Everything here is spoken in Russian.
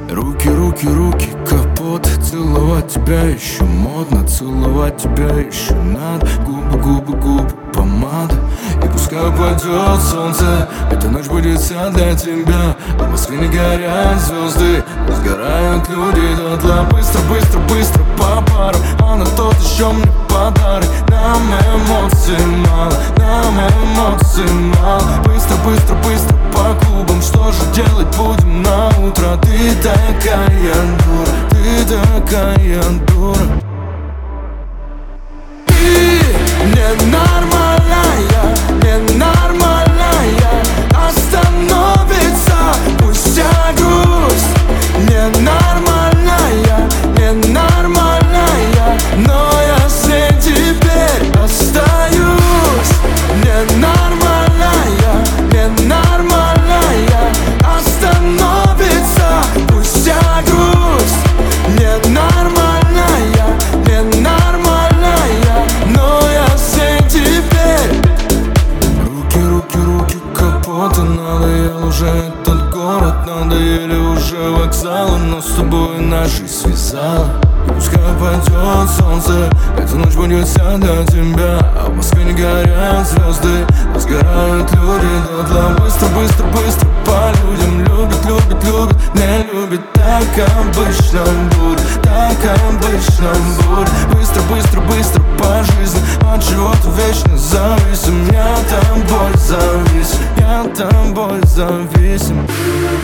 Руки, руки, руки, капот. Целовать тебя еще модно, целовать тебя еще надо. Губы, губы, губы, помада. И пускай упадет солнце, эта ночь будет вся для тебя. В Москве не горят звезды, сгорают люди дотла. Быстро, быстро, быстро по парам, а на тот еще мне подарок. Нам эмоций мало, нам эмоций мало. Быстро, быстро, быстро по клубам, что же делать будем на утро? Ты такая дура, ты такая дура. Ты ненормальная, ненормальная. Остановится пусть вся грусть. Ненормальная, ненормальная. Но я с ней теперь остаюсь. Ненормальная, ненормальная. Остановится пусть вся грусть. Ненормальная, ненормальная. Но я с ней теперь. Руки, руки, руки, капота. Надоел уже этот город, надоели уже вокзалы. Но с тобой наша жизнь связала. И пускай пойдет солнце, эта ночь будет вся для тебя. А в Москве не горят звезды, но сгорают люди дотла. Быстро, быстро, быстро по людям. Любят, любят, любят, не любят. Так обычно будет, так обычно будет. Быстро, быстро, быстро по жизни. От чего-то вечно зависим. Я тобой зависим, я тобой зависим.